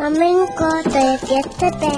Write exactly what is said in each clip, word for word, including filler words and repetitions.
Maminko, to je pět tebe.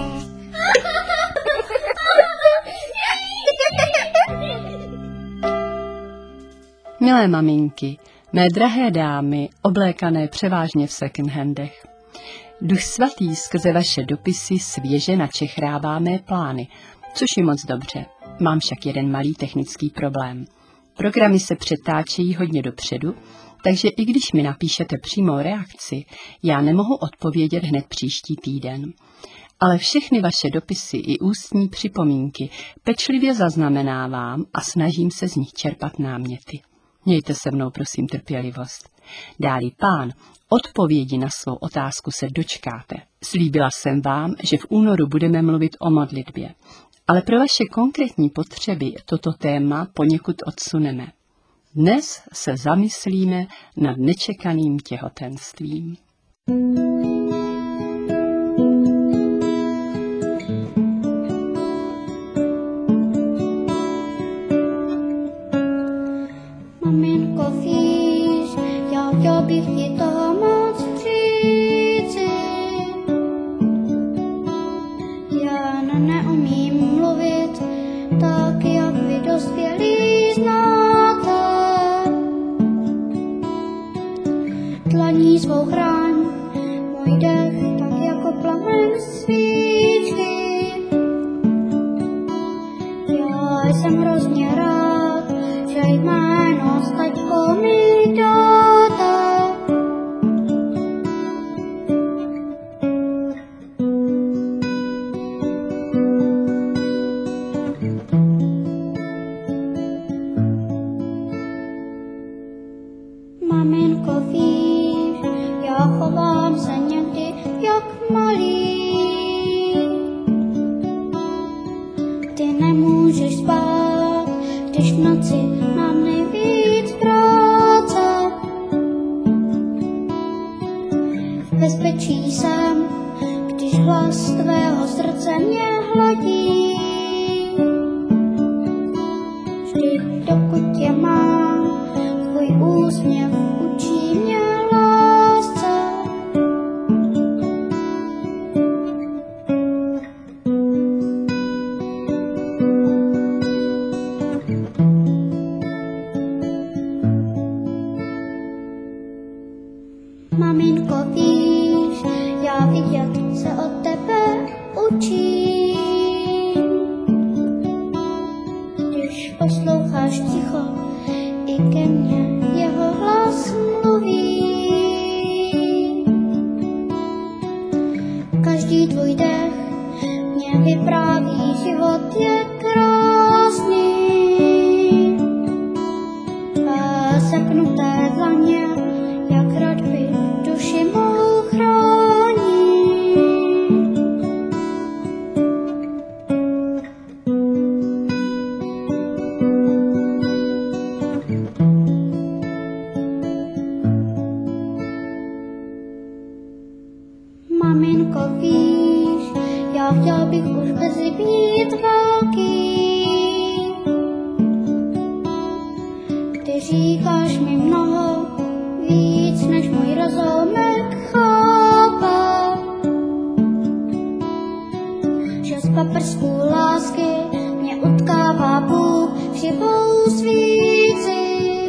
Milé maminky, mé drahé dámy, oblékané převážně v second-handech. Duch svatý skrze vaše dopisy svěže načechrává mé plány, což je moc dobře. Mám však jeden malý technický problém. Programy se přetáčejí hodně dopředu, takže i když mi napíšete přímou reakci, já nemohu odpovědět hned příští týden. Ale všechny vaše dopisy i ústní připomínky pečlivě zaznamenávám a snažím se z nich čerpat náměty. Mějte se mnou prosím trpělivost. Dá-li Pán, odpovědi na svou otázku se dočkáte. Slíbila jsem vám, že v únoru budeme mluvit o modlitbě, ale pro vaše konkrétní potřeby toto téma poněkud odsuneme. Dnes se zamyslíme nad nečekaným těhotenstvím. Maminko, víš, já chtěl bych ti toho moc říci. Já ne, neumím mluvit tak, jak vy dospělí znáte. Dlaní svou chráň, můj dech, tak jako plamen svíčky. Já jsem hrozně rád, že jméno s taťkou mi dáte. Maminko, víš, já chovám se někdy jak malý. Ty nemůžeš spát, když v noci mám nejvíc práce. V bezpečí jsem, když hlas tvého srdce mě hladí. Vždy dokud tě mám, tvůj úsměv učí mě lásce. Maminko, víš, já vidět se od tebe učím. Když posloucháš ticho, i ke mně jeho hlas mluví. Každý tvůj dech mě vypráví, život je krásný. Tvé sepnuté dlaně, jak hradby duši mou chrání. Maminko, víš, já chtěl bych už brzy být velký. Ty říkáš mi mnoho, víc než můj rozumek chápe. Že z paprsků lásky mě utkává Bůh v živou svíci.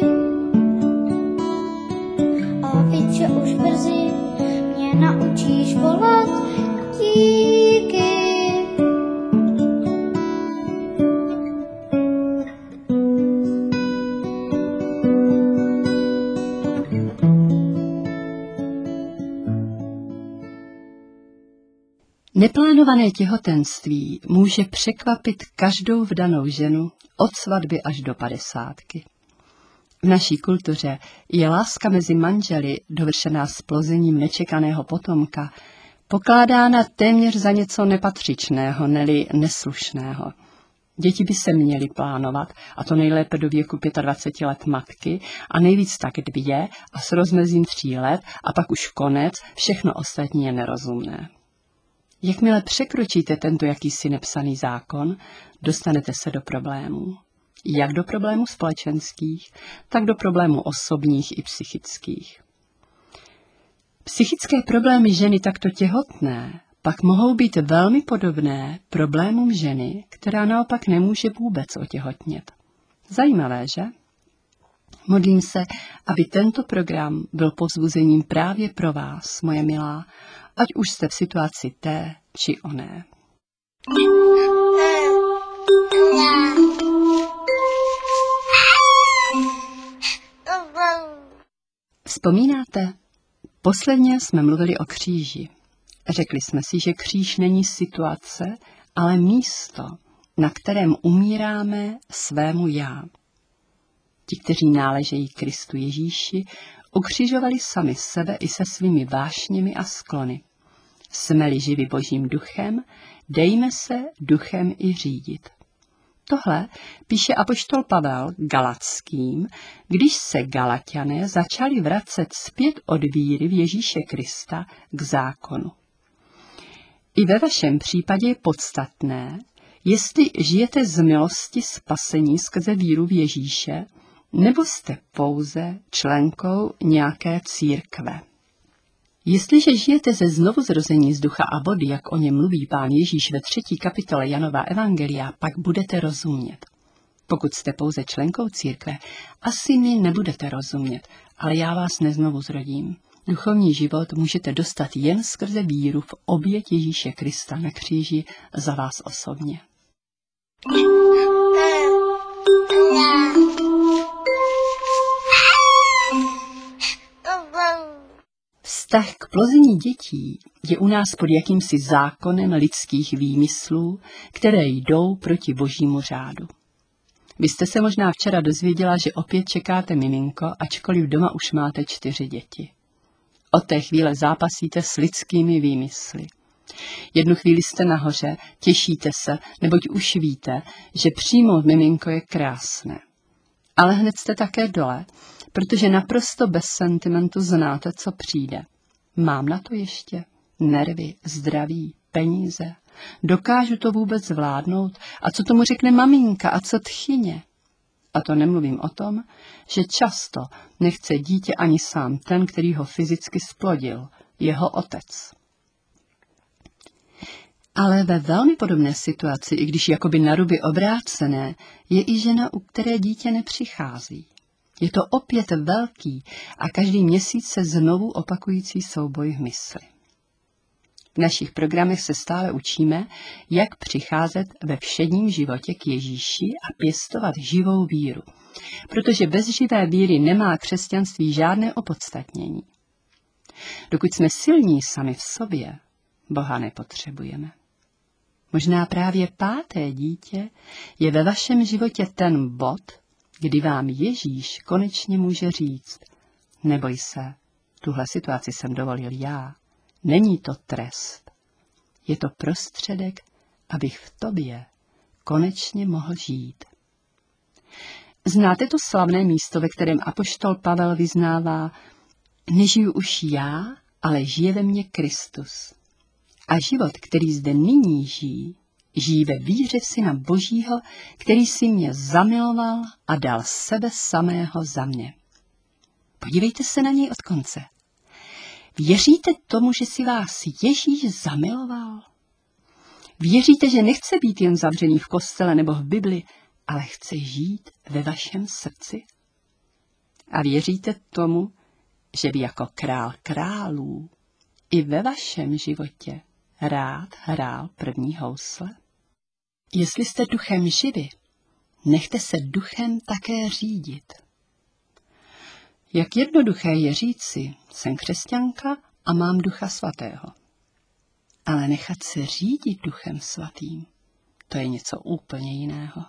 A víc, že už brzy mě naučíš volat díky. Neplánované těhotenství může překvapit každou vdanou ženu od svatby až do padesátky. V naší kultuře je láska mezi manželi, dovršená splozením nečekaného potomka, pokládána téměř za něco nepatřičného, neli neslušného. Děti by se měly plánovat, a to nejlépe do věku dvaceti pěti let matky, a nejvíc tak dvě a s rozmezím tří let, a pak už konec, všechno ostatní je nerozumné. Jakmile překročíte tento jakýsi nepsaný zákon, dostanete se do problémů. Jak do problémů společenských, tak do problémů osobních i psychických. Psychické problémy ženy takto těhotné pak mohou být velmi podobné problémům ženy, která naopak nemůže vůbec otěhotnět. Zajímavé, že? Modlím se, aby tento program byl povzbuzením právě pro vás, moje milá, ať už jste v situaci té či oné. Vzpomínáte? Posledně jsme mluvili o kříži. Řekli jsme si, že kříž není situace, ale místo, na kterém umíráme svému já. Ti, kteří náležejí Kristu Ježíši, ukřižovali sami sebe i se svými vášněmi a sklony. Jsme-li živi Božím duchem, dejme se duchem i řídit. Tohle píše apoštol Pavel Galatským, když se Galatiané začali vracet zpět od víry v Ježíše Krista k zákonu. I ve vašem případě je podstatné, jestli žijete z milosti spasení skrze víru v Ježíše, nebo jste pouze členkou nějaké církve. Jestliže žijete ze znovuzrození z ducha a vody, jak o něm mluví Pán Ježíš ve třetí kapitole Janova evangelia, pak budete rozumět. Pokud jste pouze členkou církve, asi mi nebudete rozumět, ale já vás neznovu zrodím. Duchovní život můžete dostat jen skrze víru v oběť Ježíše Krista na kříži za vás osobně. Vztah k plození dětí je u nás pod jakýmsi zákonem lidských výmyslů, které jdou proti božímu řádu. Vy jste se možná včera dozvěděla, že opět čekáte miminko, ačkoliv doma už máte čtyři děti. Od té chvíle zápasíte s lidskými výmysly. Jednu chvíli jste nahoře, těšíte se, neboť už víte, že přijmout miminko je krásné. Ale hned jste také dole, protože naprosto bez sentimentu znáte, co přijde. Mám na to ještě? Nervy, zdraví, peníze. Dokážu to vůbec zvládnout? A co tomu řekne maminka? A co tchyně? A to nemluvím o tom, že často nechce dítě ani sám ten, který ho fyzicky splodil, jeho otec. Ale ve velmi podobné situaci, i když jakoby na ruby obrácené, je i žena, u které dítě nepřichází. Je to opět velký a každý měsíc se znovu opakující souboj v mysli. V našich programech se stále učíme, jak přicházet ve všedním životě k Ježíši a pěstovat živou víru, protože bez živé víry nemá křesťanství žádné opodstatnění. Dokud jsme silní sami v sobě, Boha nepotřebujeme. Možná právě páté dítě je ve vašem životě ten bod, kdy vám Ježíš konečně může říct: neboj se, tuhle situaci jsem dovolil já. Není to trest. Je to prostředek, abych v tobě konečně mohl žít. Znáte to slavné místo, ve kterém apoštol Pavel vyznává: nežiju už já, ale žije ve mně Kristus. A život, který zde nyní žijí, žijí ve víře v Syna Božího, který si mě zamiloval a dal sebe samého za mě. Podívejte se na něj od konce. Věříte tomu, že si vás Ježíš zamiloval? Věříte, že nechce být jen zavřený v kostele nebo v Bibli, ale chce žít ve vašem srdci? A věříte tomu, že by jako král králů i ve vašem životě rád hrál první housle? Jestli jste duchem živi, nechte se duchem také řídit. Jak jednoduché je říci, jsem křesťanka a mám Ducha Svatého. Ale nechat se řídit Duchem Svatým, to je něco úplně jiného.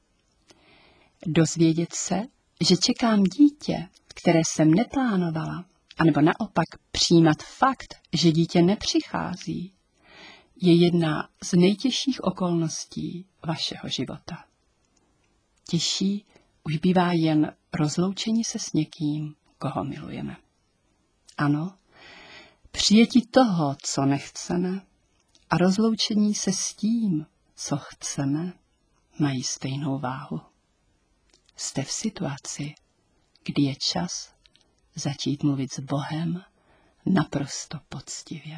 Dozvědět se, že čekám dítě, které jsem neplánovala, anebo naopak přijímat fakt, že dítě nepřichází, je jedna z nejtěžších okolností vašeho života. Těžší už bývá jen rozloučení se s někým, koho milujeme. Ano, přijetí toho, co nechceme, a rozloučení se s tím, co chceme, mají stejnou váhu. Jste v situaci, kdy je čas začít mluvit s Bohem naprosto poctivě.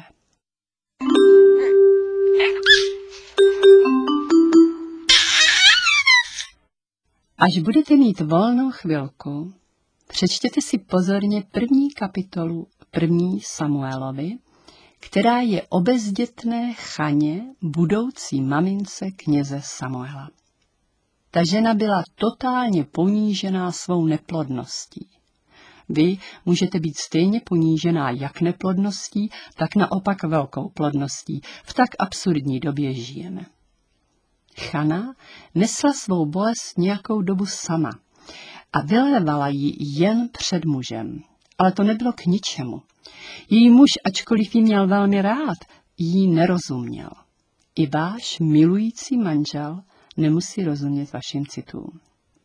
Až budete mít volnou chvilku, přečtěte si pozorně první kapitolu první Samuelovi, která je o bezdětné Chaně, budoucí mamince kněze Samuela. Ta žena byla totálně ponížená svou neplodností. Vy můžete být stejně ponížená jak neplodností, tak naopak velkou plodností. V tak absurdní době žijeme. Chana nesla svou bolest nějakou dobu sama a vylévala ji jen před mužem, ale to nebylo k ničemu. Její muž, ačkoliv ji měl velmi rád, jí nerozuměl. I váš milující manžel nemusí rozumět vašim citům.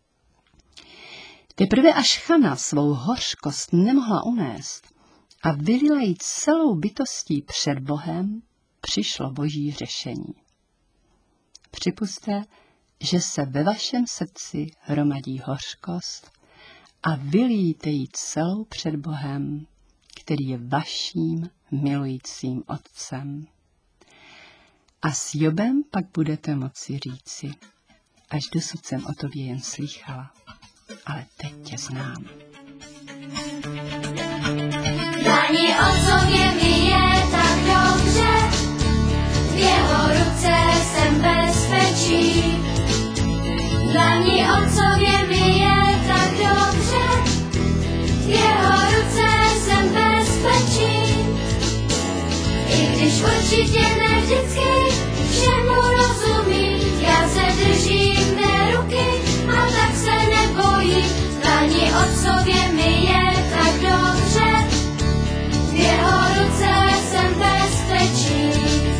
Teprve až Chana svou hořkost nemohla unést a vylila ji celou bytostí před Bohem, přišlo boží řešení. Připusťte, že se ve vašem srdci hromadí hořkost a vylijte ji celou před Bohem, který je vaším milujícím otcem. A s Jobem pak budete moci říci, až dosud jsem o tobě jen slýchala, ale teď tě znám. Dani otcově mi je tak dobře, v jeho ruce jsem bezpečí. Dani otcově mi je tak dobře, v jeho ruce jsem bezpečí. I když určitě ne vždycky všemu rozumí, já se držím té ruky a tak se nebojím. Dani otcově mi je tak dobře, v jeho ruce jsem bezpečí.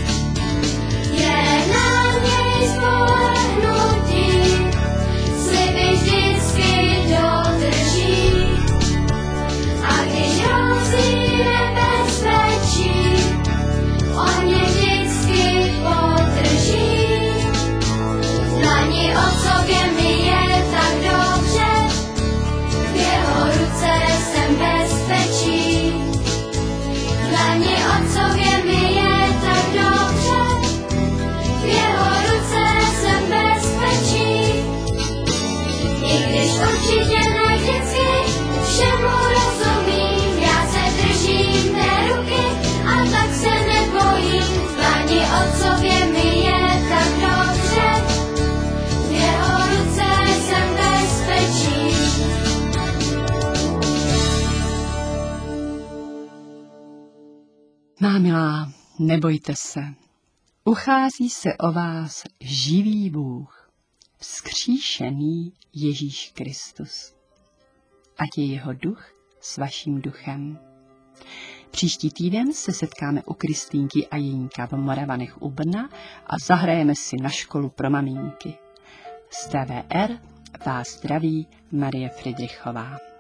Je na něj spolehnutí, sliby vždycky dodrží. A když hrozí nebezpečí, on mě vždycky podrží. Dani otcově mi je tak dobře, v jeho ruce jsem bezpečí. Dani otcově mi je tak dobře, v jeho ruce jsem bezpečí. I když určitě ne vždycky všemu rozumím, já se držím té ruky a tak se nebojím. Dani otcově mi je tak dobře, v jeho ruce jsem bezpečí. Má milá, nebojte se. Uchází se o vás živý Bůh, vzkříšený Ježíš Kristus. Ať je jeho duch s vaším duchem. Příští týden se setkáme u Kristýnky a Jeníka v Moravanech u Brna a zahrajeme si na školu pro maminky. Z T V R vás zdraví Marie Friedrichová.